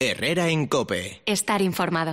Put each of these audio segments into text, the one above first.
Herrera en COPE. Estar informado.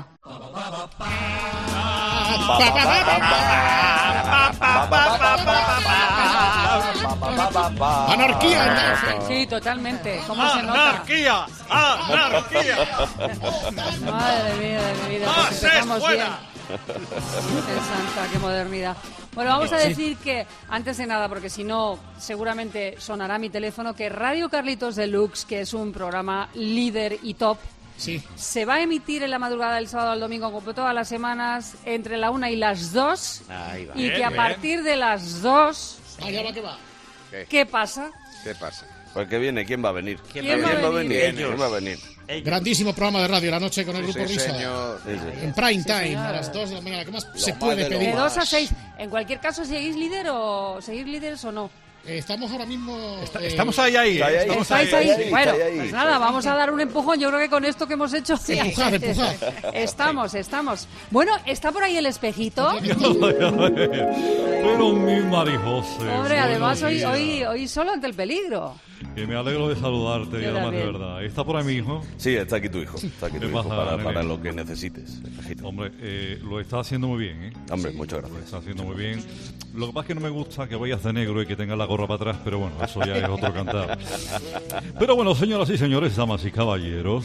¡Anarquía! Sí, totalmente. ¿Cómo se nota? ¡Anarquía! ¡Anarquía! Madre mía de mi vida. Pues empezamos bien. Virgen Santa, qué modernidad. Bueno, vamos a decir que, antes de nada, porque si no, seguramente sonará mi teléfono, que Radio Carlitos Deluxe, que es un programa líder y top, se va a emitir en la madrugada del sábado al domingo, como todas las semanas, entre la 1 y las 2. Y que a partir de las 2... Vaya, va que va. ¿Qué pasa? ¿Qué pasa? ¿Por qué viene? ¿Quién va a venir? ¿Quién va a venir? ¿Quién va a venir? Grandísimo programa de radio, la noche con el Grupo Risa. Señor. En prime time, a las 2 de la mañana. ¿Qué más se puede pedir? De 2 a 6. En cualquier caso, ¿seguís líderes o no? Estamos ahora mismo... Estamos ahí. ¿Estáis ahí? Bueno, pues nada, vamos a dar un empujón. Yo creo que con esto que hemos hecho... Empujad. Estamos. Bueno, ¿está por ahí el espejito? Pero mi María José. Hombre, además hoy solo ante el peligro. Que me alegro de saludarte, y además de verdad. ¿Está por ahí mi hijo? Sí, está aquí tu hijo. Está aquí tu hijo para lo que necesites. Hombre, lo está haciendo muy bien, ¿eh? Hombre, muchas gracias. Lo está haciendo muy bien. Lo que pasa es que no me gusta que vayas de negro y que tengas la gorra para atrás, pero bueno, eso ya es otro cantar. Pero bueno, señoras y señores, damas y caballeros,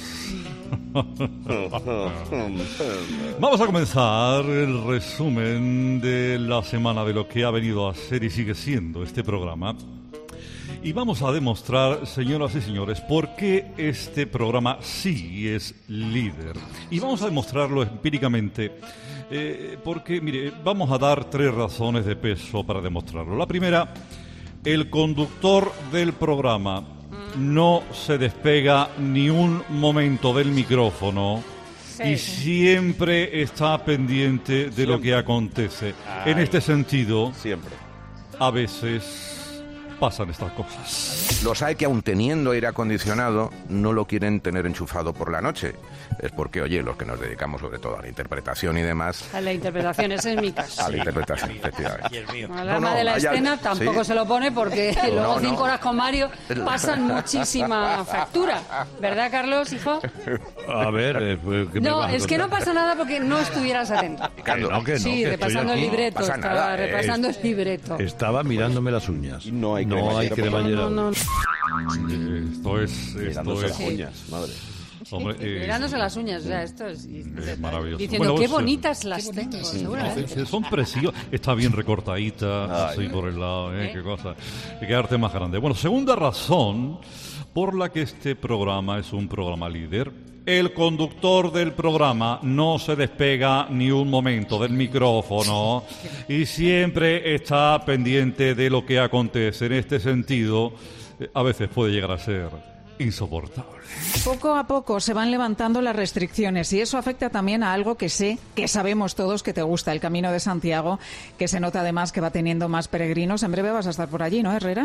vamos a comenzar el resumen de la semana de lo que ha venido a ser y sigue siendo este programa. Y vamos a demostrar, señoras y señores, por qué este programa sí es líder. Y vamos a demostrarlo empíricamente, porque, mire, vamos a dar 3 razones de peso para demostrarlo. La primera, el conductor del programa no se despega ni un momento del micrófono y siempre está pendiente de lo que acontece. En este sentido, a veces... pasan estas cosas. Los hay que aun teniendo aire acondicionado no lo quieren tener enchufado por la noche. Es porque, oye, los que nos dedicamos sobre todo a la interpretación y demás... A la interpretación, ese es mi caso. A la interpretación, efectivamente. Al alma de la escena tampoco se lo pone porque luego 5 horas con Mario pasan muchísima factura. ¿Verdad, Carlos, hijo? A ver... no, es que no pasa nada porque no estuvieras atento. Sí, repasando el libreto. Estaba repasando el libreto. Estaba mirándome las uñas. No hay cremallera. No. Esto es las uñas, madre. Hombre, mirándose las uñas, o sea, esto es maravilloso. Diciendo, bueno, qué bonitas las tengo, seguramente. Son preciosas, está bien recortadita, así por el lado, qué cosa, qué arte más grande. Bueno, segunda razón por la que este programa es un programa líder. El conductor del programa no se despega ni un momento del micrófono y siempre está pendiente de lo que acontece. En este sentido, a veces puede llegar a ser insoportable. Poco a poco se van levantando las restricciones y eso afecta también a algo que sabemos todos que te gusta, el Camino de Santiago, que se nota además que va teniendo más peregrinos. En breve vas a estar por allí, ¿no, Herrera?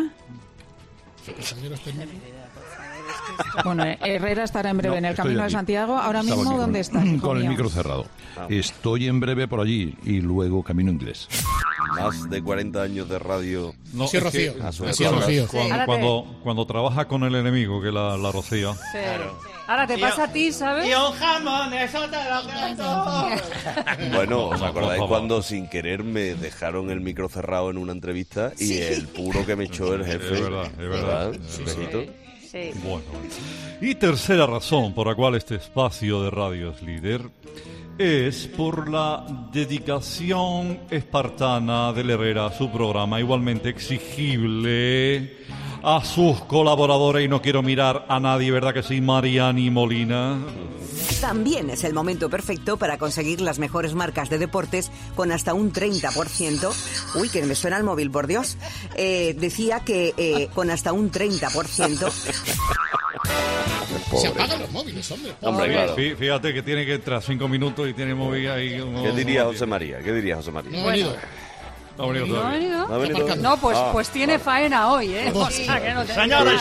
Bueno, Herrera estará en breve en el Camino de Santiago. Ahora mismo, ¿dónde estás? Con el micro cerrado. Estoy en breve por allí y luego camino inglés. Más de 40 años de radio. No, sí, Rocío. Rocío. Cuando trabaja con el enemigo, que la Rocío. Sí. Claro. Ahora te pasa a ti, ¿sabes? Y un jamón, eso te lo canto. Bueno, ¿os acordáis cuando sin querer me dejaron el micro cerrado en una entrevista y el puro que me echó el jefe? Es verdad. Sí. Bueno. Y tercera razón por la cual este espacio de radio es líder es por la dedicación espartana del Herrera a su programa, igualmente exigible a sus colaboradores, y no quiero mirar a nadie, ¿verdad que sí, Mariani Molina? También es el momento perfecto para conseguir las mejores marcas de deportes con hasta un 30%. Uy, que me suena el móvil, por Dios. Decía que con hasta un 30%. Se apagan los móviles, hombre. Claro. Fíjate que tiene que entrar 5 minutos y tiene móvil ahí. ¿Qué diría José María? No ha venido. ¿No ha venido? No, pues tiene faena hoy, ¿eh? O sea, que no te... Señores.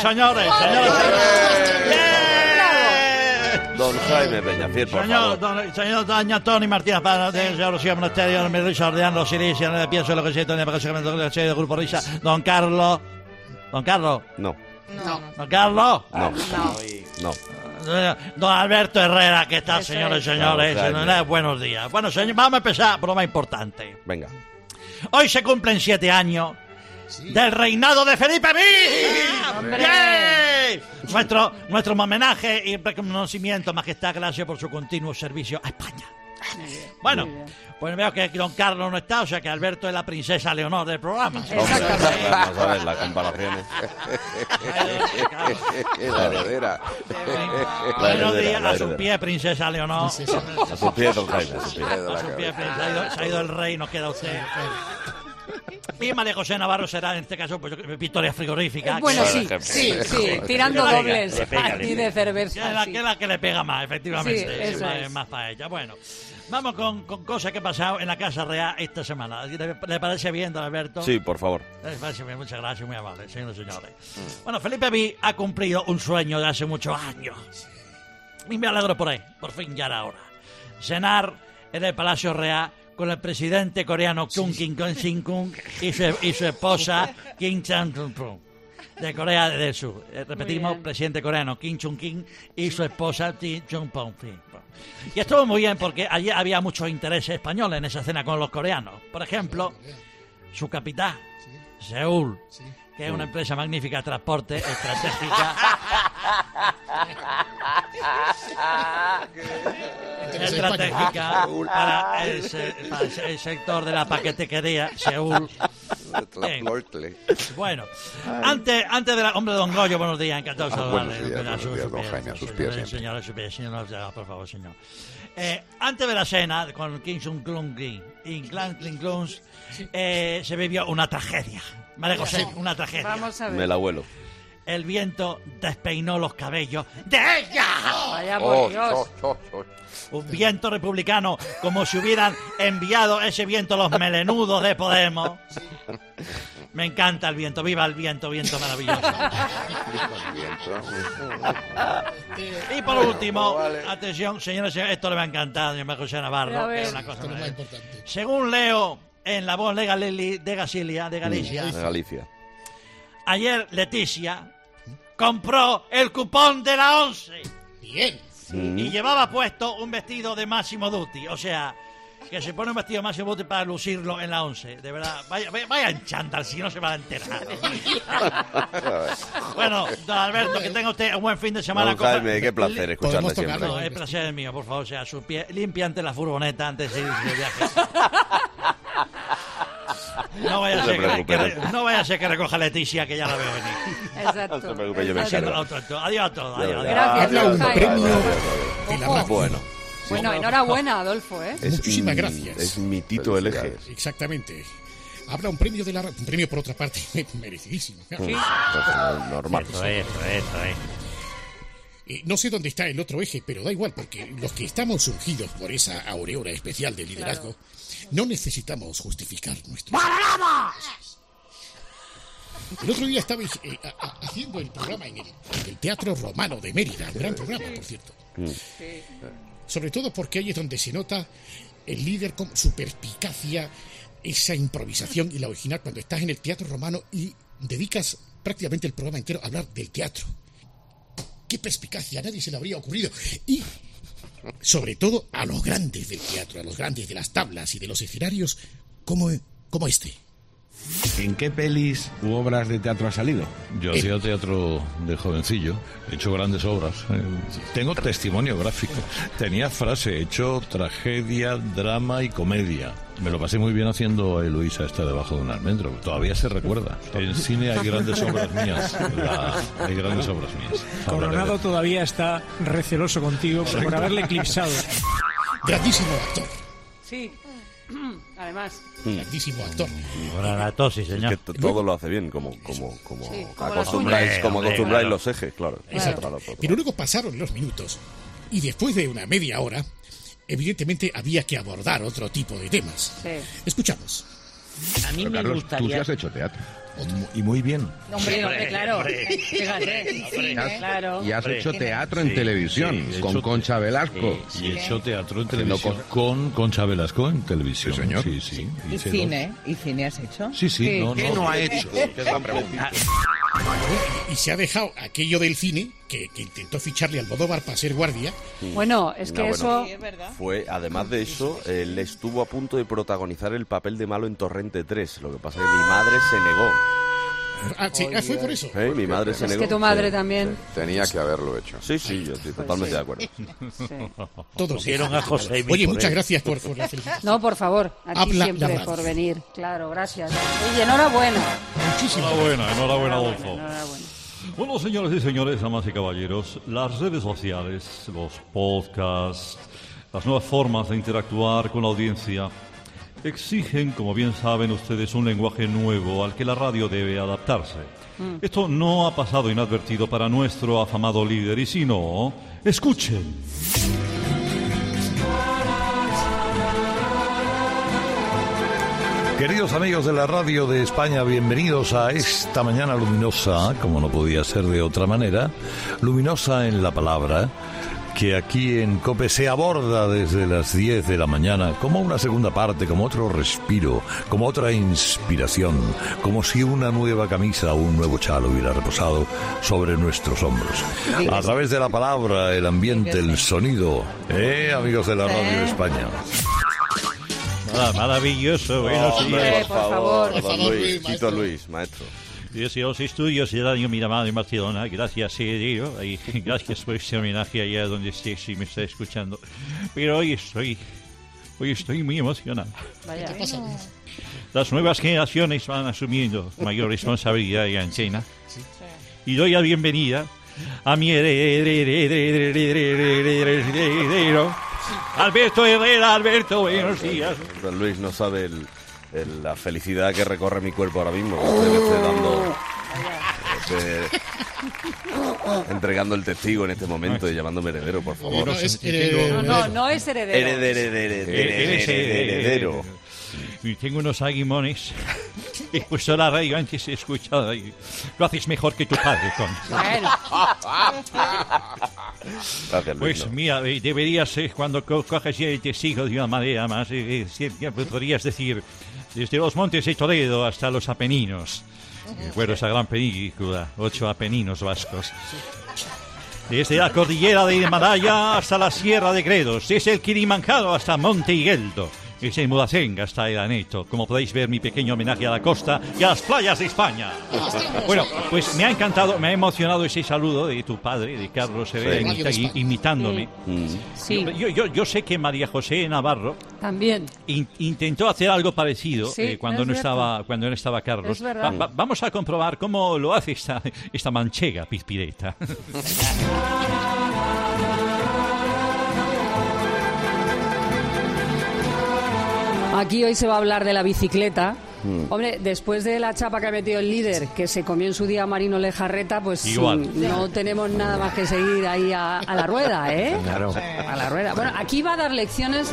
Don Jaime Peñafiel, por favor. Señor Doña Tony Martínez, señor Rocío Monasterio, me Risa Ordeando, Silicia, no pienso lo que siento en el del Grupo Risa. Don Carlos. No. Don Carlos. No. don Alberto Herrera, ¿qué tal, señores y señores? Claro, buenos días. Bueno, señor, vamos a empezar por lo más importante. Venga. Hoy se cumplen 7 años del reinado de Felipe V. ¡Yay! Nuestro homenaje y reconocimiento, majestad, gracias por su continuo servicio a España. Bueno, pues veo que don Carlos no está, o sea que Alberto es la princesa Leonor del programa. Exactamente. Vamos a ver las comparaciones. La heredera. Buenos días, a sus pies, princesa Leonor. A sus pies, don Jaime. A sus pies, se ha ido el rey, nos queda usted. Y María José Navarro será, en este caso, pues victoria frigorífica. Bueno, sí, tirando dobles aquí de cerveza. Que es la que le pega más, efectivamente. Sí, eso es. Más para ella. Bueno, vamos con cosas que han pasado en la Casa Real esta semana. ¿Le parece bien, don Alberto? Sí, por favor. Le parece bien, muchas gracias, muy amable, señores y señores. Bueno, Felipe V ha cumplido un sueño de hace muchos años. Y me alegro por ahí, por fin ya era hora. Cenar en el Palacio Real con el presidente coreano Kim Jong-un y su esposa Kim Jong-un de Corea del Sur. Repetimos, presidente coreano Kim Jong-un y su esposa Kim Jong-un. Y estuvo muy bien porque allí había muchos intereses españoles en esa cena con los coreanos. Por ejemplo, su capital, Seúl, que es una empresa magnífica de transporte estratégica. Estratégica para el sector de la paquetería, Seúl. Bueno, antes de la... Hombre, don Goyo, buenos días, encantado de saludarle. Buenos días, don Jaime, a sus pies siempre. Señor, por favor, señor. Antes de la cena con Kim Jong-un y Clan Klin-Klun, se vivió una tragedia. María José, una tragedia. Vamos a ver. Me la vuelo. El viento despeinó los cabellos de ella. Vaya por Dios. Un viento republicano, como si hubieran enviado ese viento los melenudos de Podemos. Me encanta el viento, viva el viento, viento maravilloso. Y por último, atención, señores, esto le va a encantar a doña José Navarro, que es una cosa muy importante. Según leo en La Voz de Galicia, ayer Leticia compró el cupón de la 11. Bien. Y llevaba puesto un vestido de Máximo Dutti. O sea, que se pone un vestido de Máximo Dutti para lucirlo en la 11. De verdad, vaya en chándal, si no se va a enterar. Bueno, don Alberto, que tenga usted un buen fin de semana. Don Jaime, qué placer escucharle siempre. No, el placer es mío, por favor. O sea, su pie limpia ante la furgoneta antes de irse de viaje. No vaya a ser que recoja Leticia, que ya la veo venir. Exacto. No se preocupe, yo me encargo. Adiós a todos. Adiós. Gracias. Un premio de la radio. Bueno, enhorabuena, Adolfo, Muchísimas gracias. Es mi Tito el Eje. Exactamente. Habrá un premio de la radio. Un premio, por otra parte, merecidísimo. Sí. Normal. Eso es. No sé dónde está el otro eje, pero da igual, porque los que estamos surgidos por esa aureola especial de liderazgo, no necesitamos justificar nuestro... El otro día estaba haciendo el programa en el Teatro Romano de Mérida, un gran programa, por cierto. Sobre todo porque ahí es donde se nota el líder con su perspicacia, esa improvisación y la original cuando estás en el Teatro Romano y dedicas prácticamente el programa entero a hablar del teatro. ¡Qué perspicacia! A nadie se le habría ocurrido. Y, sobre todo, a los grandes del teatro, a los grandes de las tablas y de los escenarios, como este. ¿En qué pelis u obras de teatro has salido? Yo hacía teatro de jovencillo, he hecho grandes obras. Tengo testimonio gráfico. Tenía frase, he hecho tragedia, drama y comedia. Me lo pasé muy bien haciendo a Eloísa esta debajo de un almendro. Todavía se recuerda. En cine hay grandes obras mías. Hay grandes obras mías. Coronado todavía está receloso contigo por haberle eclipsado. Grandísimo actor. Sí. Además. Grandísimo actor. Sí, señor. Es que todo lo hace bien, como acostumbráis los ejes, claro. Exacto. Pero luego pasaron los minutos y después de una media hora, evidentemente había que abordar otro tipo de temas. Sí. Escuchamos. A mí me Carlos, gustaría... tú sí has hecho teatro. Y muy bien. Hombre, claro. Fíjate. Claro. Y has hecho teatro en televisión con Concha Velasco. Y he hecho teatro en televisión con Concha Velasco en televisión. Sí, señor. Sí. ¿Y cine? ¿Y cine has hecho? Sí. ¿Qué no ha hecho? Y se ha dejado aquello del cine, que intentó ficharle a Almodóvar para ser guardia. Bueno, es que eso... Sí, es verdad. Fue, además de eso, él estuvo a punto de protagonizar el papel de malo en Torrente 3. Lo que pasa es que mi madre se negó. Fue por eso. Mi madre se negó. Es que tu madre también. Tenía que haberlo hecho. Sí, yo estoy totalmente de acuerdo. Todos vieron a José. Oye, muchas gracias por la felicitación. No, por favor, a ti siempre por venir. Claro, gracias. Oye, enhorabuena. Muchísimas enhorabuena, Adolfo. Bueno, señores y señores, damas y caballeros, las redes sociales, los podcasts, las nuevas formas de interactuar con la audiencia exigen, como bien saben ustedes, un lenguaje nuevo al que la radio debe adaptarse. Esto no ha pasado inadvertido para nuestro afamado líder, y si no, escuchen. Queridos amigos de la radio de España, bienvenidos a esta mañana luminosa, como no podía ser de otra manera, luminosa en la palabra, que aquí en COPE se aborda desde las 10 de la mañana como una segunda parte, como otro respiro, como otra inspiración, como si una nueva camisa o un nuevo chal hubiera reposado sobre nuestros hombros. A través de la palabra, el ambiente, el sonido, amigos de la radio de España. Maravilloso, buenos días. Por favor. Don Luis, Tito Luis, maestro. Desde los estudios de Radio Miramar de Barcelona, gracias, y gracias por este homenaje allá donde esté, si me está escuchando. Pero hoy estoy muy emocionado. Vaya. Las nuevas generaciones van asumiendo mayor responsabilidad y antena. Y doy la bienvenida a mi heredero, Alberto Herrera. Alberto, buenos días. Don Luis no sabe la felicidad que recorre mi cuerpo ahora mismo. Me estoy dando... entregando el testigo en este momento y llamándome heredero, por favor. No es heredero. Heredero. Y tengo unos aguimones. He puesto la radio antes, he escuchado. Y lo haces mejor que tu padre, Con. Bueno. Gracias, Luis, Pues mira, deberías, cuando coges ya el testigo de una manera más, podrías decir, desde los montes de Toledo hasta los Apeninos. Recuerdo esa gran película, 8 Apeninos vascos. Desde la cordillera de Himalaya hasta la Sierra de Gredos, desde el Kilimanjaro hasta Monte Higueldo, desde el Muracenga hasta el Aneto. Como podéis ver, mi pequeño homenaje a la costa y a las playas de España. Bueno, pues me ha encantado, me ha emocionado ese saludo de tu padre, de Carlos Herrera, imitándome. Sí. Yo sé que María José Navarro también intentó hacer algo parecido cuando no estaba Carlos. Es verdad. Vamos a comprobar cómo lo hace esta manchega pizpireta. Aquí hoy se va a hablar de la bicicleta. Hombre, después de la chapa que ha metido el líder, que se comió en su día Marino Lejarreta, pues no tenemos nada más que seguir ahí a la rueda, ¿eh? Claro. A la rueda. Bueno, aquí va a dar lecciones.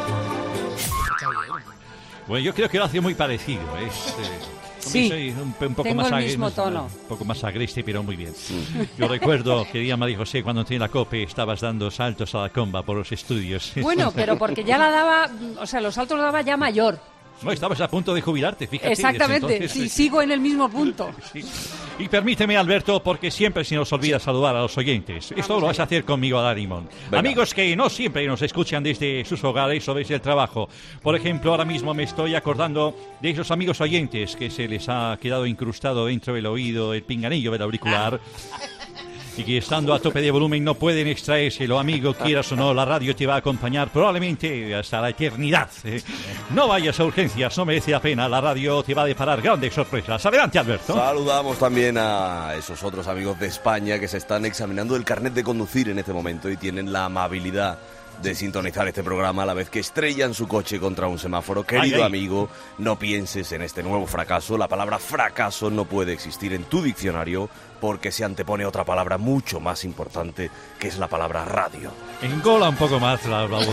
Bueno, yo creo que lo hace muy parecido. Sí, soy un poco tengo más el mismo tono. Un poco más agreste, pero muy bien. Yo recuerdo, querida María José, cuando entré en la COPE, estabas dando saltos a la comba por los estudios. Bueno, pero porque ya la daba, o sea, los saltos los daba ya mayor. No, estabas a punto de jubilarte, fíjate. Exactamente, entonces, sí, sigo en el mismo punto. Sí. Y permíteme, Alberto, porque siempre se nos olvida saludar a los oyentes. Esto lo vas a hacer conmigo, Alarimón. Amigos que no siempre nos escuchan desde sus hogares o desde el trabajo. Por ejemplo, ahora mismo me estoy acordando de esos amigos oyentes que se les ha quedado incrustado dentro del oído el pinganillo del auricular. Y que estando a tope de volumen no pueden extraérselo, amigo, quieras o no, la radio te va a acompañar probablemente hasta la eternidad. No vayas a urgencias, no merece la pena, la radio te va a deparar grandes sorpresas. Adelante, Alberto. Saludamos también a esos otros amigos de España que se están examinando el carnet de conducir en este momento y tienen la amabilidad de sintonizar este programa a la vez que estrellan su coche contra un semáforo. Querido amigo, no pienses en este nuevo fracaso. La palabra fracaso no puede existir en tu diccionario porque se antepone otra palabra mucho más importante, que es la palabra radio. Engola un poco más la voz.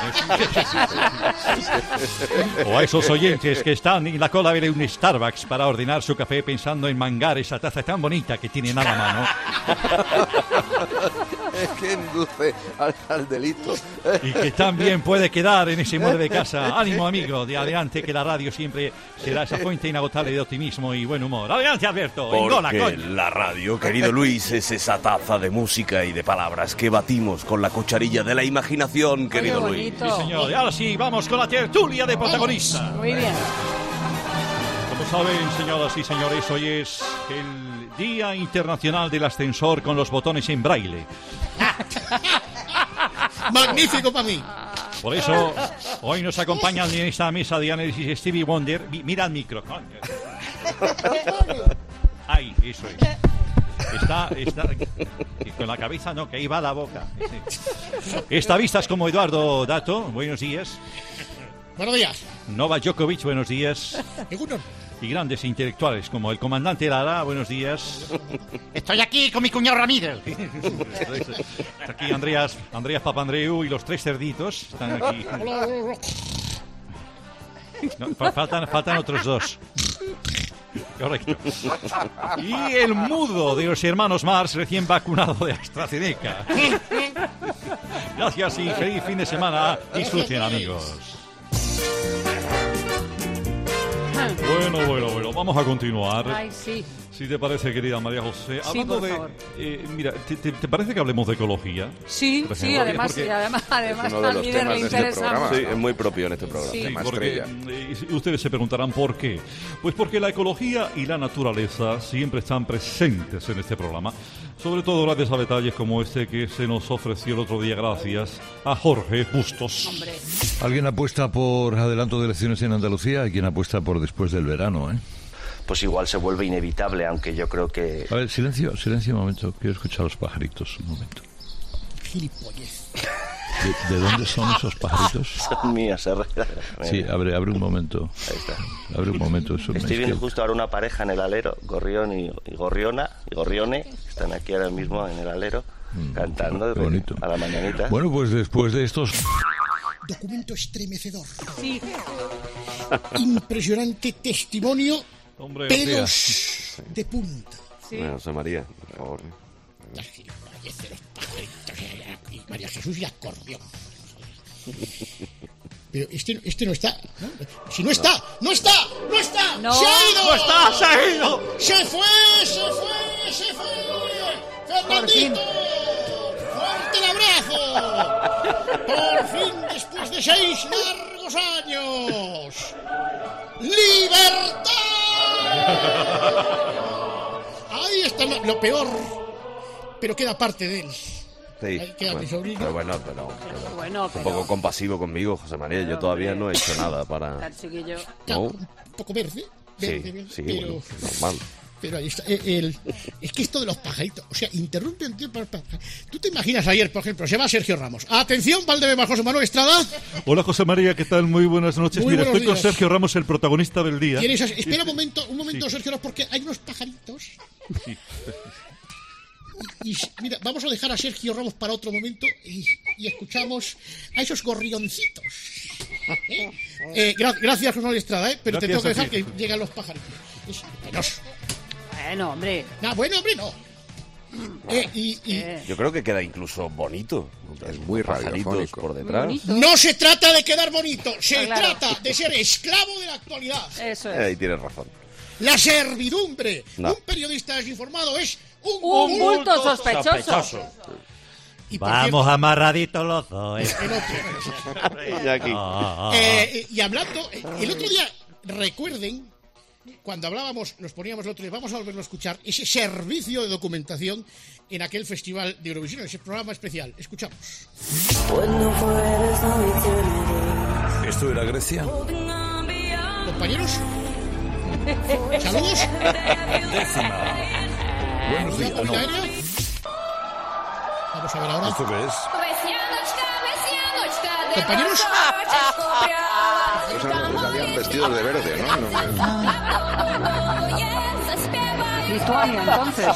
O a esos oyentes que están en la cola de un Starbucks para ordenar su café pensando en mangar esa taza tan bonita que tienen a la mano. Es que induce al delito. Y que también puede quedar en ese mueble de casa. Ánimo, amigo, de adelante, que la radio siempre será esa fuente inagotable de optimismo y buen humor. Adelante, Alberto. Engola, Porque coño. la radio, querido Luis, es esa taza de música y de palabras que batimos con la cucharilla de la imaginación, querido Luis. Sí, señor. Y ahora sí, vamos con la tertulia de protagonistas. Muy bien. Como saben, señoras y señores, hoy es el Día Internacional del Ascensor con los botones en braille. Magnífico para mí. Por eso, hoy nos acompañan en esta mesa de análisis Stevie Wonder. Mira el micro, coño. Ahí, eso es. Está con la cabeza, no, que ahí va la boca. Estavistas como Eduardo Dato, buenos días. Buenos días. Novak Djokovic, buenos días. Seguro. Y grandes intelectuales como el comandante Lara, buenos días. Estoy aquí con mi cuñado Ramírez. Está aquí Andreas Papandreou y los tres cerditos. Están aquí. No, faltan otros dos. Correcto. Y el mudo de los hermanos Mars, recién vacunado de AstraZeneca. Gracias y feliz fin de semana. Disfruten, amigos. Bueno, vamos a continuar. Ay, sí. Si te parece, querida María José. Sí, Hablando por de... favor. Mira, ¿te parece que hablemos de ecología? Sí, sí, además, porque... sí, además uno de al los líder temas le de este interesa programa. mucho. Sí, es muy propio en este programa. Sí. Sí, porque ustedes se preguntarán por qué. Pues porque la ecología y la naturaleza siempre están presentes en este programa. Sobre todo gracias a detalles como este que se nos ofreció el otro día gracias a Jorge Bustos. Hombre. ¿Alguien apuesta por adelanto de elecciones en Andalucía? ¿Y quién apuesta por después del verano, Pues igual se vuelve inevitable, aunque yo creo que... A ver, silencio un momento. Quiero escuchar a los pajaritos, un momento. Gilipollez. ¿De dónde son esos pajaritos? Son mías, Herrera. Sí, abre un momento. Ahí está. Abre un momento. Eso Estoy viendo justo ahora una pareja en el alero, Gorrión y Gorrione, están aquí ahora mismo en el alero, cantando qué bonito. A la mañanita. Bueno, pues después de estos... Documento estremecedor. Sí. Impresionante testimonio. Hombre, pelos de punta. Sí. Bueno, José María, por favor. Las gilipollas de los pajaritos y María Jesús y acordeón. Pero este no está, ¿no? Si no está, ¡no está! No. ¡Se ha ido! ¡No está! ¡Se ha ido! ¡Se fue! ¡Fernandito! ¡Fuerte el abrazo! ¡Por fin, después de 6 largos años! ¡Libertad! Ahí está lo peor, pero queda parte de él. Sí, Ahí queda mi sobrino. pero Bueno, un poco compasivo conmigo, José María. Yo todavía no he hecho nada para... Al chiquillo. No. Un poco verde, Sí, pero, bueno, normal. pero ahí está. Es que esto de los pajaritos, o sea, interrumpen. ¿Tú te imaginas ayer, por ejemplo, se va Sergio Ramos? Atención, Valdebebas, José Manuel Estrada. Hola, José María, ¿qué tal? Muy buenas noches. Muy Mira, buenos estoy con días. Sergio Ramos, el protagonista del día. Espera un momento, Sí. Sergio Ramos, porque hay unos pajaritos. Sí. Y mira, vamos a dejar a Sergio Ramos para otro momento y escuchamos a esos gorrioncitos. Gracias, José Manuel Estrada, pero te Gracias tengo que a dejar ti. que lleguen los pajaritos. Es penoso. Bueno, hombre. No, bueno, hombre, no. Yo creo que queda incluso bonito. Es muy Pajaritos radiofónico. por detrás. No se trata de quedar bonito, se Claro. trata de ser esclavo de la actualidad. Eso Ahí es. tienes razón. La servidumbre. No. Un periodista desinformado es Un bulto sospechoso. Y por Vamos amarraditos los dos. cierto, el otro. Iñaki. Y hablando, el otro día, recuerden, cuando hablábamos, nos poníamos el otro día, vamos a volverlo a escuchar, ese servicio de documentación en aquel festival de Eurovisión, ese programa especial. Escuchamos. ¿Esto era Grecia? Compañeros, saludos. Buenos días. ¿Cabina aérea? Vamos a ver ahora. ¿Esto qué es? Compañeros. O sea, no, salían vestidos de verde, ¿no? Lituania, entonces.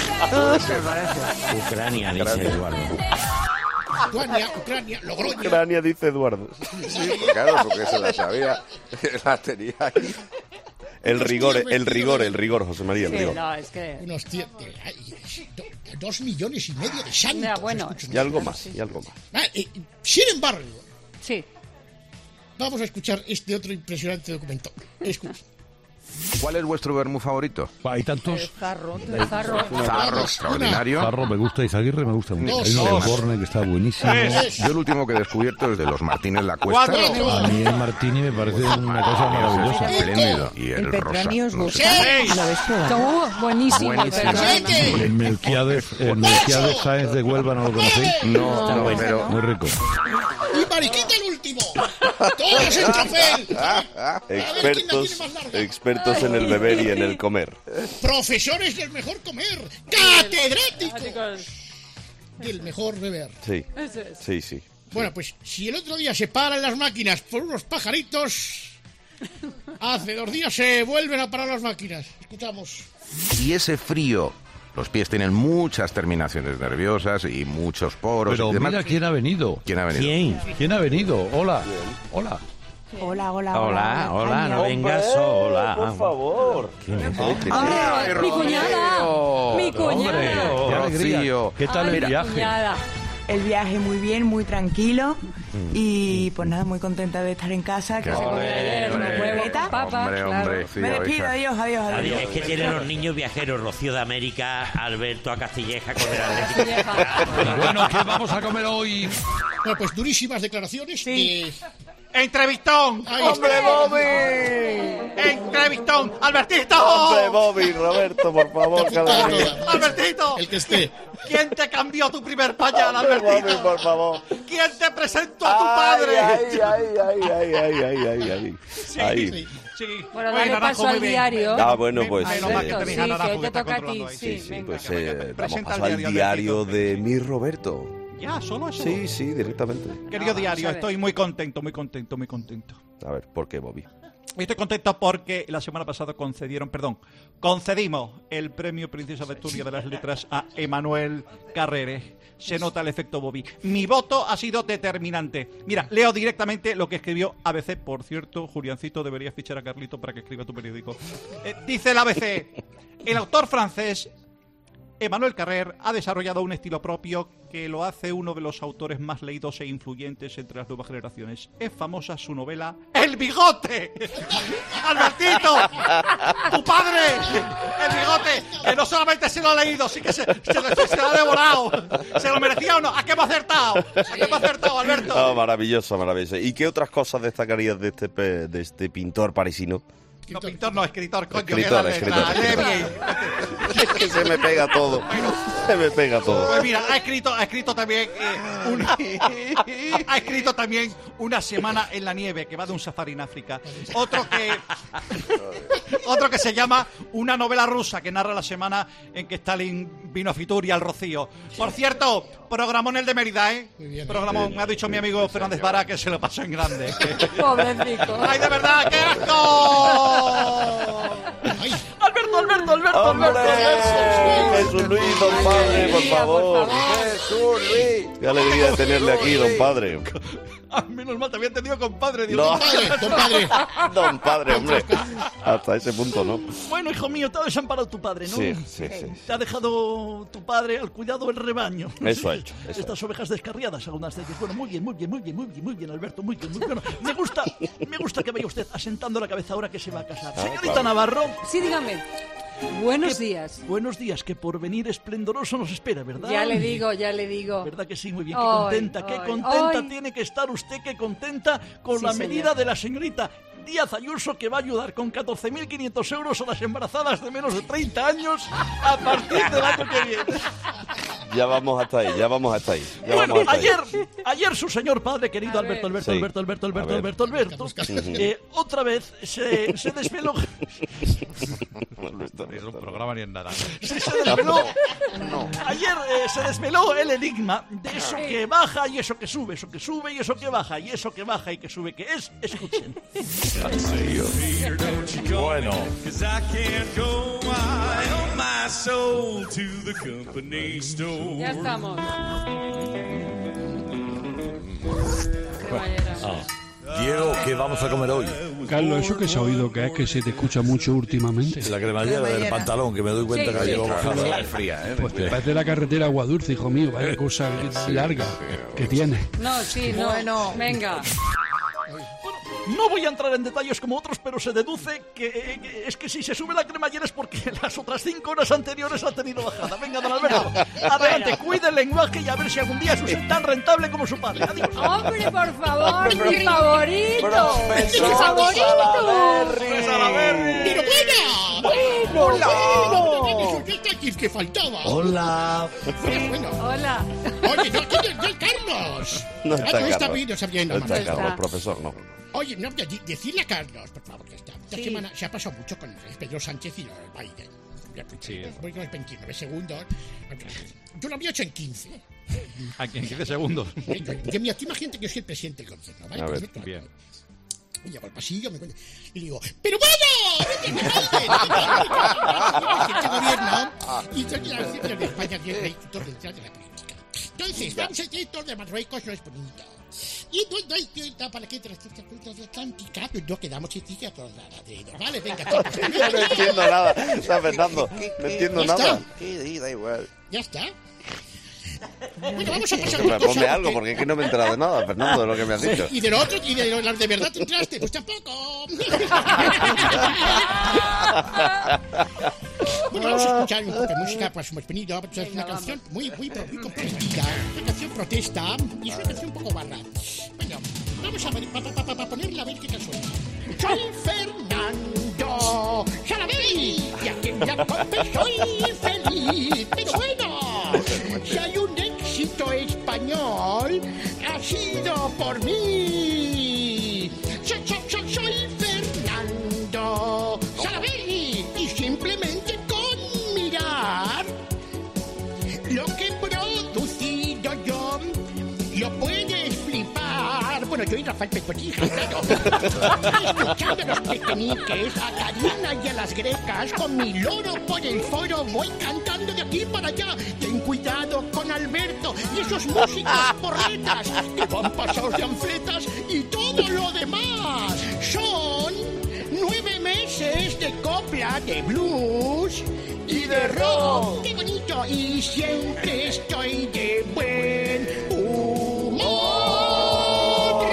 Ucrania, dice Eduardo. Ucrania, Logroño. Ucrania, dice Eduardo. Sí, claro, porque se la sabía. La tenía ahí. El rigor, José María, el rigor. No, es que... Unos 2,5 millones de santos. Ya, bueno. Y algo más. Sin embargo, sí. Vamos a escuchar este otro impresionante documento. Escucha. ¿Cuál es vuestro vermú favorito? Hay tantos. El Zarro. Zarro, extraordinario. Zarro me gusta, Izaguirre me gusta mucho. Hay uno de Borne que está buenísimo. Yo el último que he descubierto es de los Martínez La Cuesta. A mí el Martini me parece una cosa maravillosa. Espléndido. Y el rosa. ¿Os gusta? Buenísimo. El Melquiades Sáenz de Huelva, ¿no lo conocéis? No, pero... Muy rico. Y Mariquita el último. Todos en trofeo. Expertos en el beber y en el comer. Profesores del mejor comer. Catedráticos del mejor beber. Sí. Bueno, pues si el otro día se paran las máquinas por unos pajaritos, hace 2 días se vuelven a parar las máquinas. Escuchamos. Y ese frío... Los pies tienen muchas terminaciones nerviosas y muchos poros. Pero y demás. mira quién ha venido. ¿Quién ha venido? ¿Quién ha venido? Hola. Hola, no vengas sola. Por favor. ¿Quién es? Mi cuñada. Mi cuñada. Qué alegría. ¿Qué tal el viaje? El viaje muy bien, muy tranquilo y pues nada, muy contenta de estar en casa. Qué Que se hombre, come ayer unos huevos con papas. Hombre, sí, Me despido, adiós. Es que tienen los niños viajeros, Rocío de América, Alberto a Castilleja con el Atlético. Bueno, ¿qué vamos a comer hoy? Bueno, pues durísimas declaraciones. Sí. ¡Entrevistón! ¡Hombre, Bobby! ¡Entrevistón! ¡Albertito! ¡Hombre, Bobby! Roberto, por favor, qué alegría. ¡Albertito! El que esté. ¿Quién te cambió tu primer pañal, Albertito? Bobby, por favor. ¿Quién te presentó a tu padre? Ahí. Sí. Bueno, dale paso al diario. Bueno, pues... Sí, que hoy te toca a ti. Pues vamos a pasar al diario de mi Roberto. Ya, solo eso. Sí, directamente. Querido diario, estoy muy contento. A ver, ¿por qué, Bobby? Estoy contento porque la semana pasada concedimos el premio Princesa de Asturias de las Letras a Emanuel Carreras. Se nota el efecto Bobby. Mi voto ha sido determinante. Mira, leo directamente lo que escribió ABC. Por cierto, Juliancito, deberías fichar a Carlito para que escriba tu periódico. Dice el ABC, el autor francés Emanuel Carrer ha desarrollado un estilo propio que lo hace uno de los autores más leídos e influyentes entre las nuevas generaciones. Es famosa su novela ¡El bigote! ¡Albertito! ¡Tu padre! ¡El bigote! Que no solamente se lo ha leído, sí que se lo ha devorado. ¿Se lo merecía o no? ¿A qué hemos acertado? Alberto? Oh, maravilloso. ¿Y qué otras cosas destacarías de este pintor parisino? No, pintor, no, escritor, coño. Escritor. Es que se me pega todo. Pues mira, ha escrito también Una semana en la nieve, que va de un safari en África. Otro que se llama Una novela rusa, que narra la semana en que Stalin vino a Fitur y al Rocío. Por cierto, programón el de Mérida, ¿eh? Programón, me ha dicho mi amigo Fernández Vara que se lo pasó en grande. Pobrecito. ¡Ay, de verdad, qué asco! Alberto. Jesús Luis, don padre, por favor. Jesús Luis. Qué alegría de tenerle aquí, don padre. Menos mal, te había entendido compadre. No. Don padre, hombre. Hasta ese punto, ¿no? Bueno, hijo mío, te ha desamparado tu padre, ¿no? Sí. Te ha dejado tu padre al cuidado del rebaño. Eso ha hecho. Estas ovejas descarriadas, algunas de ellas. Bueno, muy bien, Alberto, muy bien. Me gusta que vaya usted asentando la cabeza ahora que se va a casar. Señorita claro. Navarro. Sí, dígame. Buenos días. Buenos días, que por venir esplendoroso nos espera, ¿verdad? Ya le digo. ¿Verdad que sí? Muy bien, qué contenta tiene que estar usted, qué contenta con la medida de la señorita Díaz Ayuso, que va a ayudar con 14.500 euros a las embarazadas de menos de 30 años a partir del año que viene. Ya vamos hasta ahí. Bueno, ayer su señor padre, querido Alberto, otra vez se desveló. No es un programa ni en nada. Se desveló. Ayer se desveló el enigma de eso que baja y eso que sube, eso que sube y eso que baja, y eso que baja y que sube, que es, escuchen. Bueno. Ya estamos. Diego, ¿qué vamos a comer hoy? Carlos, ¿eso que se ha oído que es que se te escucha mucho últimamente? La cremallera del pantalón, que me doy cuenta que llevo bajando. Pues te parece la carretera Agua Dulce, hijo mío, vaya cosa larga que tiene. No, sí, no. Bueno. Venga. No voy a entrar en detalles como otros, pero se deduce que es que si se sube la cremallera es porque las otras 5 horas anteriores ha tenido bajada. Venga, don Alberto, adelante, cuide el lenguaje y a ver si algún día es usted tan rentable como su padre. Adiós. ¡Hombre, por favor, mi favorito! ¡Mi favorito! ¡Pero bueno! ¿Qué faltaba? Hola. Bueno. Hola. Oye, no es Carlos. No está bien, no está Carlos, profesor, no. Oye, no, decirle a Carlos, por favor, que esta semana se ha pasado mucho con el Pedro Sánchez y el Biden. Voy con los 29 segundos. Yo lo había hecho en 15. Aquí en 15 segundos. Mira, tú imagínate que yo soy el presidente del gobierno, ¿vale? A ver, bien. Y llego al pasillo y digo, ¡pero bueno! Este gobierno y entonces la cifra de España tiene el editor central de la política. Entonces, vamos a editor de Marruecos, no es bonito. Y no hay tiempo para que entre las cifras de Atlántica, no quedamos en cifras todas las vale, venga, No entiendo nada, está Fernando, no entiendo nada. Sí, da igual. ¿Ya está? Bueno, vamos a pasar ponme algo, porque es que no me he enterado de nada, Fernando, de lo que me has dicho. Y de lo otro, y de lo de verdad te enteraste, pues tampoco. Bueno, vamos a escuchar un poco de música, pues hemos venido a hacer una canción muy comprometida, una canción protesta, y es una canción un poco barra. Bueno, vamos a ver, para ponerla a ver qué tal suena. Soy Fernando Sarabey, y aquí en la COPE soy feliz, pero bueno, si hay un éxito español, ha sido por mí. Soy Fernando Sarabey, y simplemente con mirar lo que he producido yo, lo puedes flipar. Bueno, yo y Rafael Pecorija, claro. Escuchando a los pequeñiques, a Karina y a las grecas, con mi loro por el foro voy cantando de aquí para allá. Ten cuidado con Alberto y esos músicos porretas que van pasados de anfletas y todo lo demás. Son 9 meses de copla, de blues y de rock. ¡Qué bonito! Y siempre estoy de buen humor.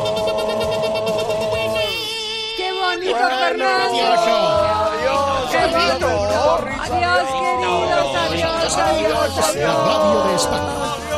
¡Qué bonito, Fernando! ¡Adiós! ¡Adiós, queridos! ¡Adiós! La radio de España.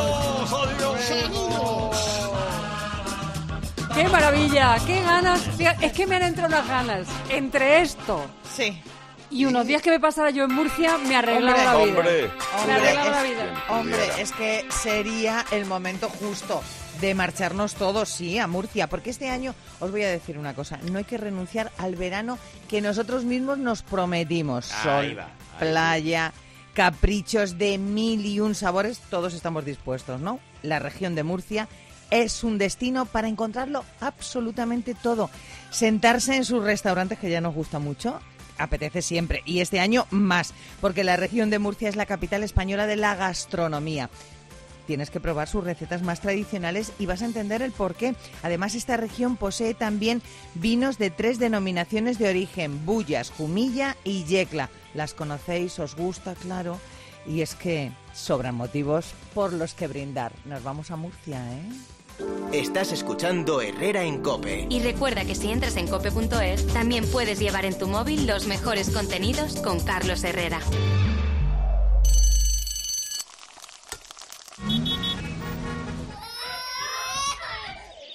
¡Qué maravilla! ¡Qué ganas! Es que me han entrado unas ganas. Entre esto y unos días que me pasara yo en Murcia, me arreglaba la vida. Me arreglaba la vida. Hombre, es que sería el momento justo de marcharnos todos, sí, a Murcia. Porque este año, os voy a decir una cosa, no hay que renunciar al verano que nosotros mismos nos prometimos. Sol, playa, caprichos de 1001 sabores, todos estamos dispuestos, ¿no? La región de Murcia es un destino para encontrarlo absolutamente todo. Sentarse en sus restaurantes, que ya nos gusta mucho, apetece siempre. Y este año más, porque la región de Murcia es la capital española de la gastronomía. Tienes que probar sus recetas más tradicionales y vas a entender el porqué. Además, esta región posee también vinos de 3 denominaciones de origen: Bullas, Jumilla y Yecla. Las conocéis, os gusta, claro. Y es que sobran motivos por los que brindar. Nos vamos a Murcia, ¿eh? Estás escuchando Herrera en COPE. Y recuerda que si entras en cope.es, también puedes llevar en tu móvil los mejores contenidos con Carlos Herrera.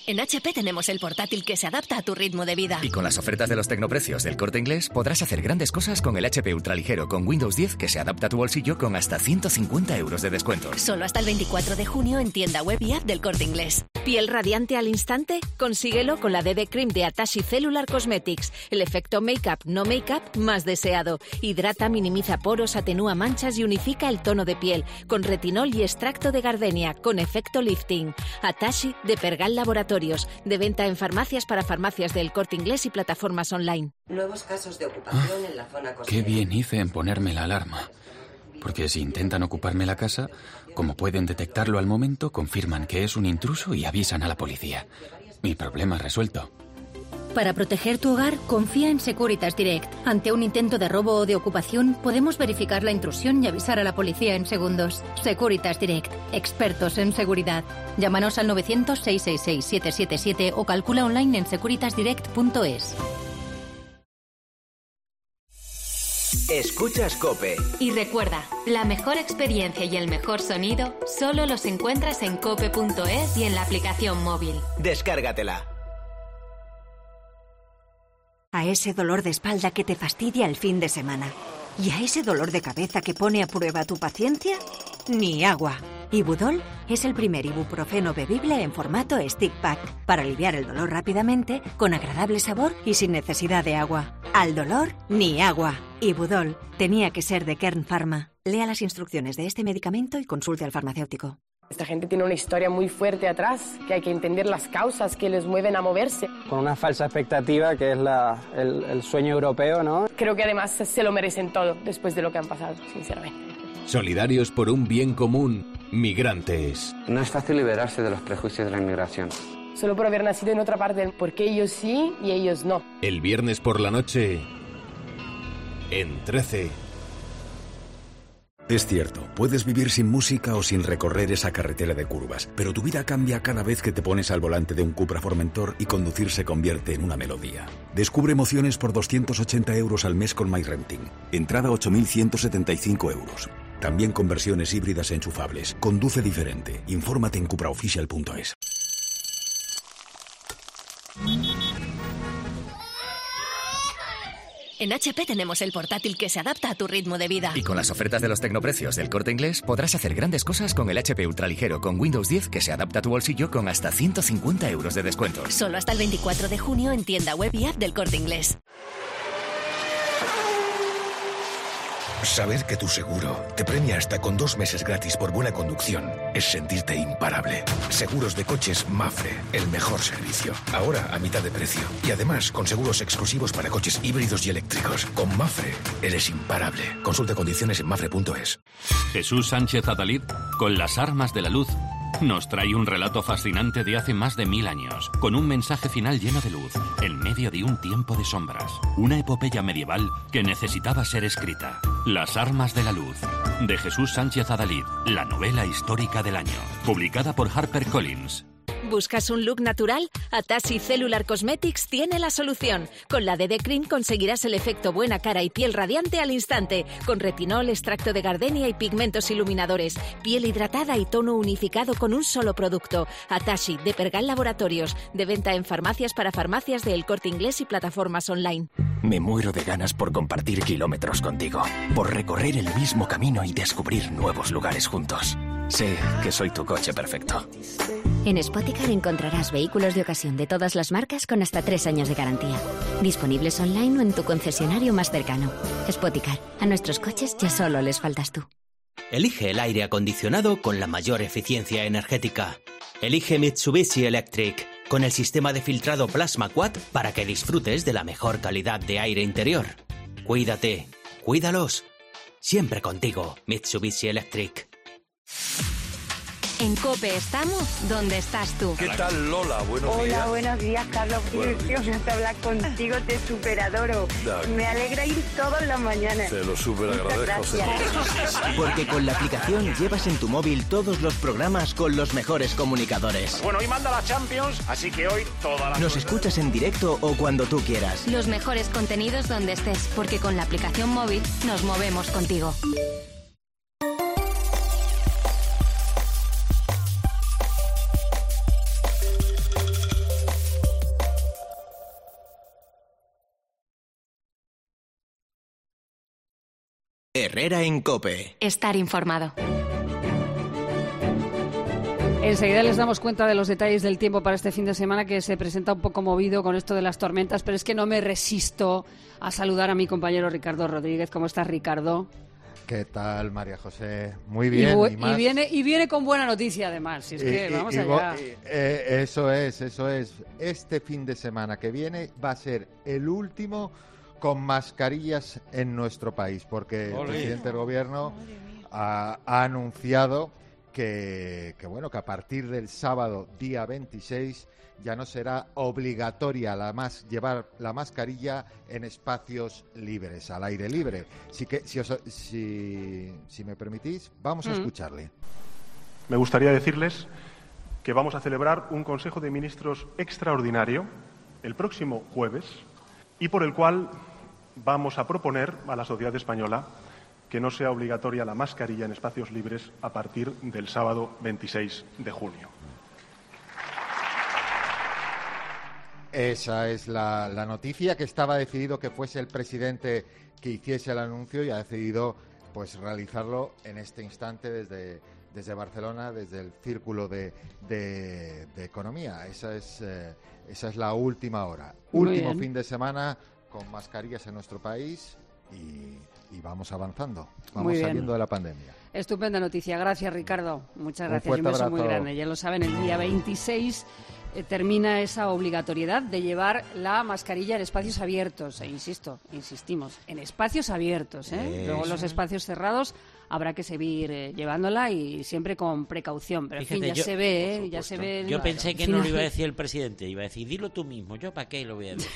En HP tenemos el portátil que se adapta a tu ritmo de vida. Y con las ofertas de los tecnoprecios del Corte Inglés podrás hacer grandes cosas con el HP ultraligero con Windows 10 que se adapta a tu bolsillo con hasta 150 euros de descuento. Solo hasta el 24 de junio en tienda web y app del Corte Inglés. ¿Piel radiante al instante? Consíguelo con la DD Cream de Atashi Cellular Cosmetics. El efecto make-up, no make-up más deseado. Hidrata, minimiza poros, atenúa manchas y unifica el tono de piel. Con retinol y extracto de gardenia, con efecto lifting. Atashi de Pergal Laboratorios. De venta en farmacias para farmacias del Corte Inglés y plataformas online. Nuevos casos de ocupación en la zona costera. Qué bien hice en ponerme la alarma. Porque si intentan ocuparme la casa, como pueden detectarlo al momento, confirman que es un intruso y avisan a la policía. Mi problema resuelto. Para proteger tu hogar, confía en Securitas Direct. Ante un intento de robo o de ocupación, podemos verificar la intrusión y avisar a la policía en segundos. Securitas Direct, expertos en seguridad. Llámanos al 900-666-777 o calcula online en securitasdirect.es. Escuchas COPE. Y recuerda, la mejor experiencia y el mejor sonido solo los encuentras en cope.es y en la aplicación móvil. Descárgatela. A ese dolor de espalda que te fastidia el fin de semana. ¿Y a ese dolor de cabeza que pone a prueba tu paciencia? Ni agua. Ibudol es el primer ibuprofeno bebible en formato stick pack para aliviar el dolor rápidamente, con agradable sabor y sin necesidad de agua. Al dolor, ni agua. Ibudol tenía que ser de Kern Pharma. Lea las instrucciones de este medicamento y consulte al farmacéutico. Esta gente tiene una historia muy fuerte atrás, que hay que entender las causas que les mueven a moverse. Con una falsa expectativa que es el sueño europeo, ¿no? Creo que además se lo merecen todo después de lo que han pasado, sinceramente. Solidarios por un bien común, migrantes. No es fácil liberarse de los prejuicios de la inmigración. Solo por haber nacido en otra parte, porque ellos sí y ellos no. El viernes por la noche, en 13. Es cierto, puedes vivir sin música o sin recorrer esa carretera de curvas, pero tu vida cambia cada vez que te pones al volante de un Cupra Formentor y conducir se convierte en una melodía. Descubre emociones por 280 euros al mes con MyRenting. Entrada 8.175 euros. También con versiones híbridas enchufables. Conduce diferente. Infórmate en cupraofficial.es. En HP tenemos el portátil que se adapta a tu ritmo de vida. Y con las ofertas de los tecnoprecios del Corte Inglés podrás hacer grandes cosas con el HP ultraligero con Windows 10 que se adapta a tu bolsillo con hasta 150 euros de descuento. Solo hasta el 24 de junio en tienda web y app del Corte Inglés. Saber que tu seguro te premia hasta con 2 meses gratis por buena conducción es sentirte imparable. Seguros de coches Mafre, el mejor servicio. Ahora a mitad de precio. Y además con seguros exclusivos para coches híbridos y eléctricos. Con Mafre eres imparable. Consulta condiciones en mafre.es. Jesús Sánchez Adalid, con las armas de la luz, nos trae un relato fascinante de hace más de 1000 años, con un mensaje final lleno de luz, en medio de un tiempo de sombras. Una epopeya medieval que necesitaba ser escrita. Las armas de la luz, de Jesús Sánchez Adalid, la novela histórica del año, publicada por HarperCollins. ¿Buscas un look natural? Atashi Cellular Cosmetics tiene la solución. Con la DD Cream conseguirás el efecto buena cara y piel radiante al instante, con retinol, extracto de gardenia y pigmentos iluminadores, piel hidratada y tono unificado con un solo producto. Atashi, de Pergal Laboratorios, de venta en farmacias para farmacias de El Corte Inglés y plataformas online. Me muero de ganas por compartir kilómetros contigo, por recorrer el mismo camino y descubrir nuevos lugares juntos. Sé que soy tu coche perfecto. En Spoticar encontrarás vehículos de ocasión de todas las marcas con hasta 3 años de garantía. Disponibles online o en tu concesionario más cercano. Spoticar, a nuestros coches ya solo les faltas tú. Elige el aire acondicionado con la mayor eficiencia energética. Elige Mitsubishi Electric, con el sistema de filtrado Plasma Quad para que disfrutes de la mejor calidad de aire interior. Cuídate, cuídalos. Siempre contigo, Mitsubishi Electric. En COPE estamos donde estás tú. ¿Qué tal, Lola? Buenos días. Hola, buenos días, Carlos. Qué ilusión me hablar contigo, te superadoro. Me alegra ir todas las mañanas. Te lo superagradezco, señor. Porque con la aplicación llevas en tu móvil todos los programas con los mejores comunicadores. Bueno, hoy manda la Champions, así que hoy toda la... Nos escuchas en directo o cuando tú quieras. Los mejores contenidos donde estés, porque con la aplicación móvil nos movemos contigo. Herrera en COPE. Estar informado. Enseguida les damos cuenta de los detalles del tiempo para este fin de semana, que se presenta un poco movido con esto de las tormentas, pero es que no me resisto a saludar a mi compañero Ricardo Rodríguez. ¿Cómo estás, Ricardo? ¿Qué tal, María José? Muy bien. Y viene con buena noticia, además. Si es que vamos allá. Eso es. Este fin de semana que viene va a ser el último con mascarillas en nuestro país, porque el presidente del gobierno ha anunciado que a partir del sábado, día 26, ya no será obligatoria llevar la mascarilla en espacios libres, al aire libre. Así que, si me permitís, vamos a escucharle. Me gustaría decirles que vamos a celebrar un Consejo de Ministros extraordinario el próximo jueves y por el cual vamos a proponer a la sociedad española que no sea obligatoria la mascarilla en espacios libres a partir del sábado 26 de junio. Esa es la noticia, que estaba decidido que fuese el presidente que hiciese el anuncio y ha decidido realizarlo en este instante desde Barcelona, desde el Círculo de Economía. Esa es la última hora. Último fin de semana con mascarillas en nuestro país y vamos avanzando, vamos saliendo de la pandemia. Estupenda noticia, gracias, Ricardo. Muchas gracias, un beso muy grande. Ya lo saben, el día 26 termina esa obligatoriedad de llevar la mascarilla en espacios abiertos. Insistimos, en espacios abiertos. Luego los espacios cerrados habrá que seguir llevándola y siempre con precaución. Pero fíjate, en fin, ya se ve. Yo pensé que no lo iba a decir el presidente, iba a decir, dilo tú mismo, ¿yo para qué lo voy a decir?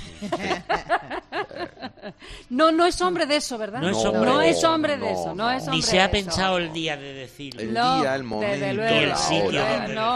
No es hombre de eso, ¿verdad? No es hombre de eso. Ni se ha pensado el día de decirlo. El día, el momento, y el sitio.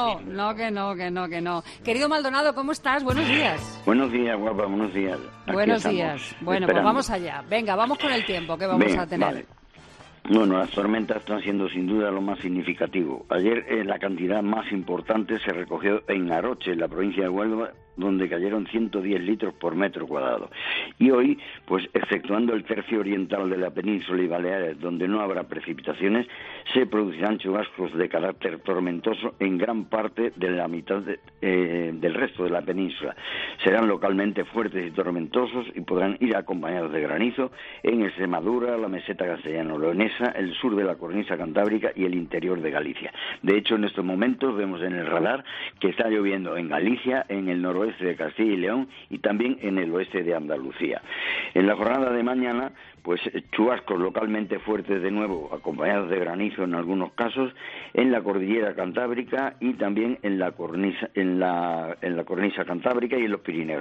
Que no. Querido Maldonado, ¿cómo estás? Buenos días. Buenos días, guapa, buenos días. Buenos días. Bueno, pues vamos allá. Venga, vamos con el tiempo que vamos a tener. Vale. Bueno, las tormentas están siendo sin duda lo más significativo. Ayer la cantidad más importante se recogió en Aroche, en la provincia de Huelva, donde cayeron 110 litros por metro cuadrado. Y hoy, exceptuando el tercio oriental de la península y Baleares, donde no habrá precipitaciones, se producirán chubascos de carácter tormentoso en gran parte de la mitad del resto de la península. Serán localmente fuertes y tormentosos y podrán ir acompañados de granizo en Extremadura, la meseta castellano-leonesa, el sur de la cornisa cantábrica y el interior de Galicia. De hecho, en estos momentos vemos en el radar que está lloviendo en Galicia, en el noroeste de Castilla y León y también en el oeste de Andalucía. En la jornada de mañana, chubascos localmente fuertes de nuevo, acompañados de granizo en algunos casos, en la cordillera cantábrica y también en la cornisa cantábrica y en los Pirineos.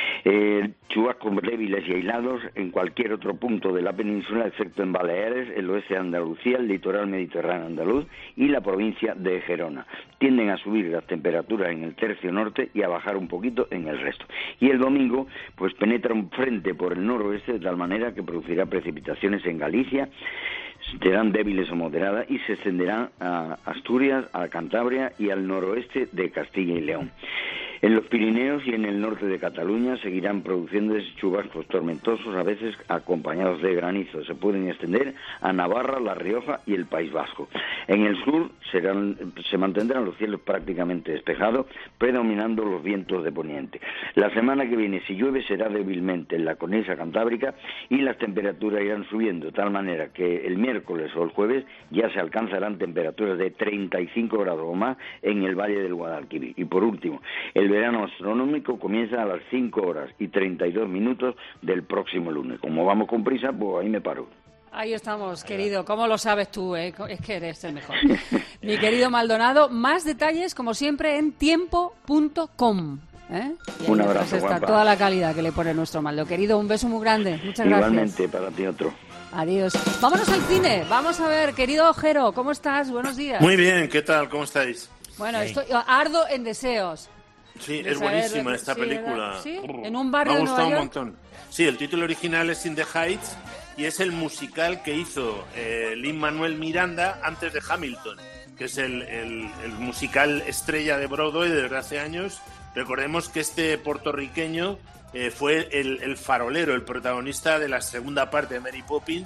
Chubascos débiles y aislados en cualquier otro punto de la península, excepto en Baleares, el oeste de Andalucía, el litoral mediterráneo andaluz y la provincia de Gerona. Tienden a subir las temperaturas en el tercio norte y a bajar un poquito en el resto. Y el domingo, penetra un frente por el noroeste de tal manera que producirá precipitaciones en Galicia, serán débiles o moderadas y se extenderán a Asturias, a Cantabria y al noroeste de Castilla y León. En los Pirineos y en el norte de Cataluña seguirán produciéndose chubascos tormentosos, a veces acompañados de granizo. Se pueden extender a Navarra, La Rioja y el País Vasco. En el sur se mantendrán los cielos prácticamente despejados, predominando los vientos de poniente. La semana que viene, si llueve, será débilmente en la cornisa cantábrica y las temperaturas irán subiendo, de tal manera que el miércoles o el jueves ya se alcanzarán temperaturas de 35 grados o más en el Valle del Guadalquivir. Y por último, el verano astronómico comienza a las 5 horas y 32 minutos del próximo lunes. Como vamos con prisa, ahí me paro. Ahí estamos, querido. ¿Cómo lo sabes tú? Es que eres el mejor. Mi querido Maldonado, más detalles, como siempre, en tiempo.com. Un abrazo, está guapa. toda la calidad que le pone nuestro Maldo. Querido, un beso muy grande. Muchas gracias. Igualmente, para ti otro. Adiós. Vámonos al cine. Vamos a ver, querido Ojero, ¿cómo estás? Buenos días. Muy bien, ¿qué tal? ¿Cómo estáis? Bueno, ardo en deseos. Sí, es buenísima esta película. ¿Sí? En un barrio de Nueva York. Me ha gustado un montón. Sí, el título original es In the Heights y es el musical que hizo Lin-Manuel Miranda antes de Hamilton, que es el musical estrella de Broadway desde hace años. Recordemos que este puertorriqueño fue el farolero, el protagonista de la segunda parte de Mary Poppins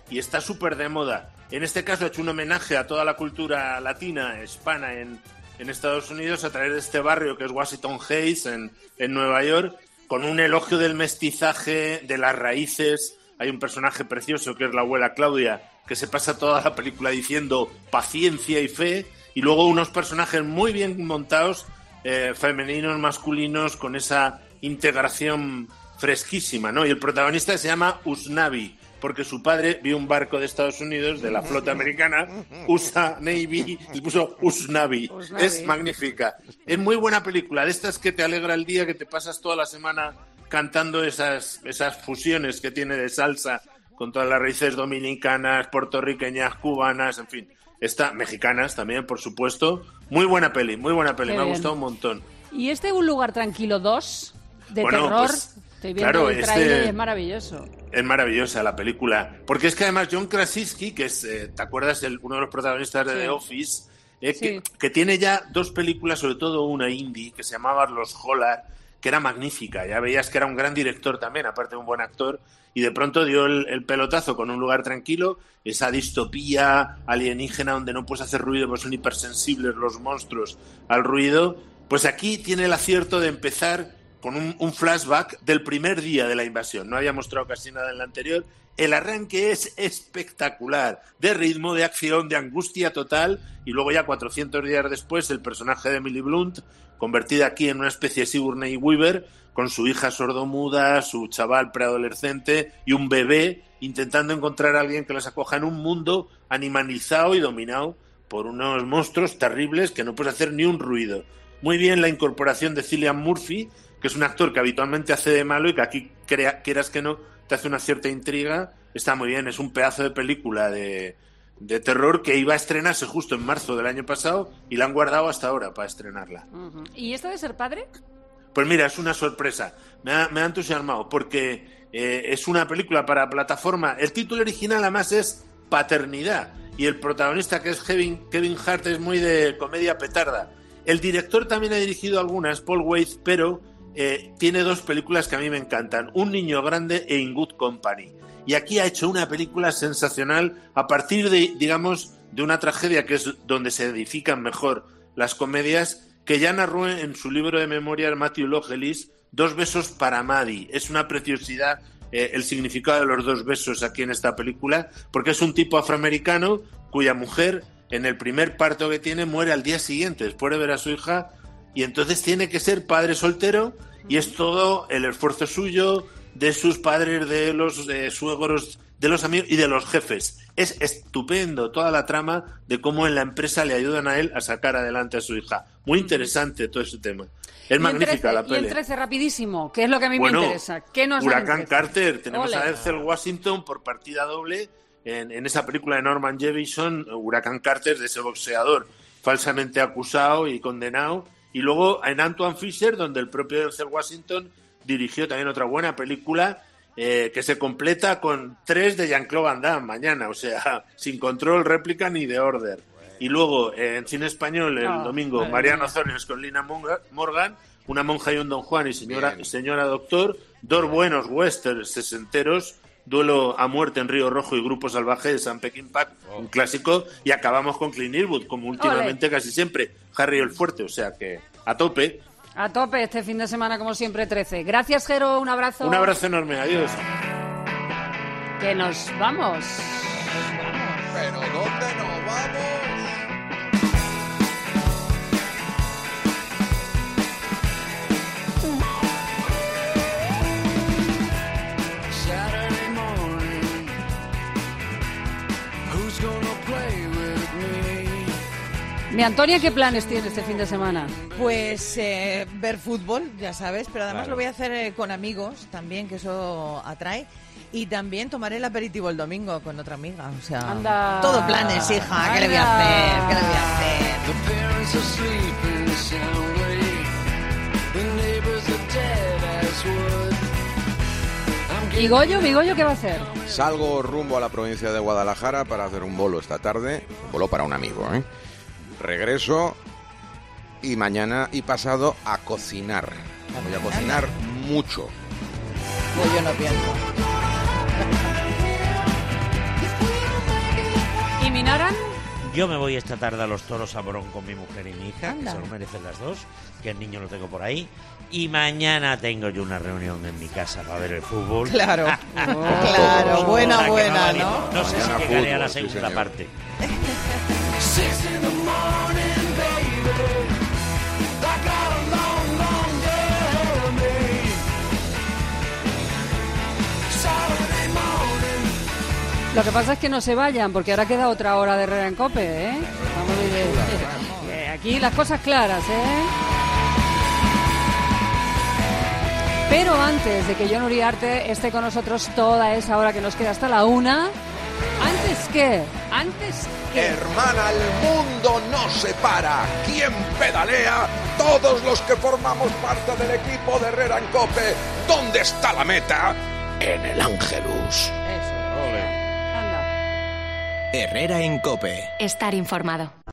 y está súper de moda. En este caso ha hecho un homenaje a toda la cultura latina, hispana en Estados Unidos a través de este barrio que es Washington Heights en Nueva York, con un elogio del mestizaje, de las raíces. Hay un personaje precioso que es la abuela Claudia, que se pasa toda la película diciendo paciencia y fe, y luego unos personajes muy bien montados, femeninos, masculinos, con esa integración fresquísima, ¿no? Y el protagonista se llama Usnavi, porque su padre vio un barco de Estados Unidos, de la flota americana, USA Navy, y puso Usnavi. Es magnífica. Es muy buena película, de estas que te alegra el día, que te pasas toda la semana cantando esas fusiones que tiene de salsa con todas las raíces dominicanas, puertorriqueñas, cubanas, en fin. Mexicanas también, por supuesto. Muy buena peli, me ha gustado un montón. ¿Y Un lugar tranquilo 2 de terror? Pues, estoy viendo el trailer y es maravilloso. Es maravillosa la película, porque es que además John Krasinski, que es, ¿te acuerdas? Uno de los protagonistas de The Office, que tiene ya 2 películas, sobre todo una indie, que se llamaba Los Hollar, que era magnífica. Ya veías que era un gran director también, aparte de un buen actor, y de pronto dio el pelotazo con Un lugar tranquilo, esa distopía alienígena donde no puedes hacer ruido porque son hipersensibles los monstruos al ruido. Pues aquí tiene el acierto de empezar con un flashback del primer día de la invasión. No había mostrado casi nada en la anterior. El arranque es espectacular, de ritmo, de acción, de angustia total, y luego ya 400 días después el personaje de Emily Blunt, convertida aquí en una especie de Sigourney Weaver, con su hija sordomuda, su chaval preadolescente y un bebé, intentando encontrar a alguien que los acoja en un mundo animalizado y dominado por unos monstruos terribles que no puedes hacer ni un ruido. Muy bien la incorporación de Cillian Murphy, que es un actor que habitualmente hace de malo y que aquí, quieras que no, te hace una cierta intriga. Está muy bien, es un pedazo de película de terror que iba a estrenarse justo en marzo del año pasado y la han guardado hasta ahora para estrenarla. Uh-huh. ¿Y esta de ser padre? Pues mira, es una sorpresa. Me ha entusiasmado porque es una película para plataforma. El título original además es Paternidad y el protagonista, que es Kevin Hart, es muy de comedia petarda. El director también ha dirigido algunas, Paul Weitz, pero tiene 2 películas que a mí me encantan, Un niño grande e In Good Company. Y aquí ha hecho una película sensacional a partir de, digamos, de una tragedia que es donde se edifican mejor las comedias, que ya narró en su libro de memorias Matthew Logelis, 2 besos para Maddie. Es una preciosidad el significado de los 2 besos aquí en esta película, porque es un tipo afroamericano cuya mujer, en el primer parto que tiene, muere al día siguiente, después de ver a su hija, y entonces tiene que ser padre soltero, y es todo el esfuerzo suyo, de sus padres, de los suegros, de los amigos y de los jefes. Es estupendo toda la trama de cómo en la empresa le ayudan a él a sacar adelante a su hija. Muy interesante todo ese tema. Es magnífica la peli. Y el 13, rapidísimo, que es lo que a mí me interesa. ¿Qué nos Huracán Carter. Tenemos a Denzel Washington por partida doble en esa película de Norman Jewison, Huracán Carter, de ese boxeador falsamente acusado y condenado. Y luego en Antoine Fisher, donde el propio Denzel Washington dirigió también otra buena película que se completa con 3 de Jean-Claude Van Damme mañana, o sea, Sin control, réplica ni The Order. Y luego en cine español el domingo Mariano Zornes con Lina Morgan, Una monja y un don Juan y señora doctor, 2 buenos westerns sesenteros, Duelo a muerte en Río Rojo y Grupo Salvaje de Sam Peckinpah, un clásico, y acabamos con Clint Eastwood, como últimamente casi siempre, Harry el Fuerte, o sea que a tope. A tope este fin de semana, como siempre, 13. Gracias, Jero, un abrazo. Un abrazo enorme, adiós. Que nos vamos. ¿Pero dónde nos vamos? Mi Antonia, ¿qué planes tienes este fin de semana? Pues ver fútbol, ya sabes, pero además lo voy a hacer con amigos también, que eso atrae. Y también tomaré el aperitivo el domingo con otra amiga. O sea, anda, todo planes, hija. Anda. ¿Qué le voy a hacer? ¿Qué le voy a hacer? ¿Y Goyo qué va a hacer? Salgo rumbo a la provincia de Guadalajara para hacer un bolo esta tarde. Un bolo para un amigo, ¿eh? Regreso y mañana y pasado a cocinar. Voy a cocinar mucho. Pues yo no pienso. eliminaran? Yo me voy esta tarde a los toros a Morón con mi mujer y mi hija, Anda. que se lo merecen las dos, que el niño lo tengo por ahí. Y mañana tengo yo una reunión en mi casa para ver el fútbol. Claro, claro, buena, ¿no? No sé si llegaré a la segunda parte. Lo que pasa es que no se vayan, porque ahora queda otra hora de Herrera en COPE, ¿eh? Vamos a ver, aquí las cosas claras, ¿eh? Pero antes de que Jon Uriarte esté con nosotros toda esa hora que nos queda hasta la 1, ¿antes qué? Hermana, el mundo no se para. ¿Quién pedalea? Todos los que formamos parte del equipo de Herrera en COPE. ¿Dónde está la meta? En el Ángelus. Herrera en COPE. Estar informado.